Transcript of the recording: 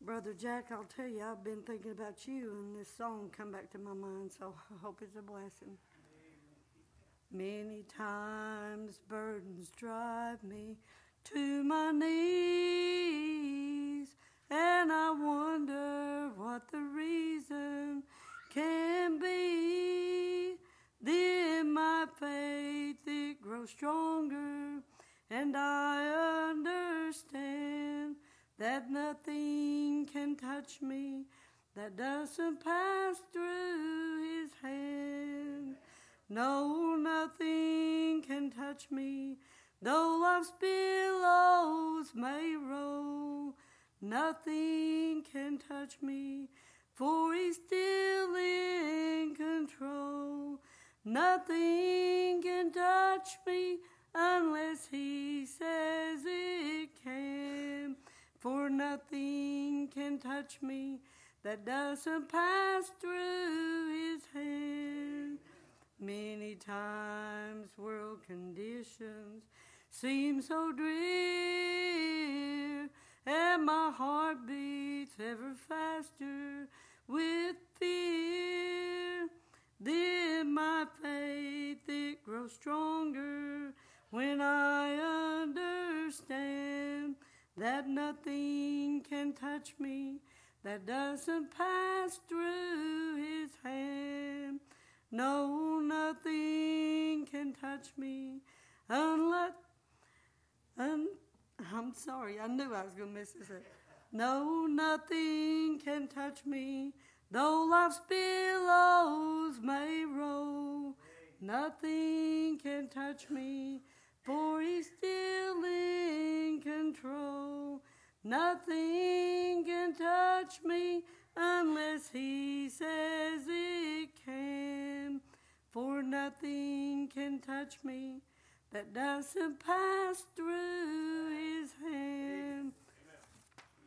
Brother Jack, I'll tell you, I've been thinking about you, and this song come back to my mind, so I hope it's a blessing. Many times burdens drive me to my knees, and I wonder what the reason can be. Then my faith, it grows stronger, and I understand that nothing can touch me that doesn't pass through his hand. No, nothing can touch me, though life's billows may roll. Nothing can touch me, for he's still in control. Nothing can touch me unless he says it can. For nothing can touch me that doesn't pass through his hand. Many times world conditions seem so drear, and my heart beats ever faster with fear. Then my faith, it grows stronger when I understand that nothing can touch me that doesn't pass through his hand. No, nothing can touch me unless... I'm sorry, I knew I was going to miss this. No, nothing can touch me, though life's billows may roll. Nothing can touch me, for he's still in control. Nothing can touch me unless he says it can. For nothing can touch me that doesn't pass through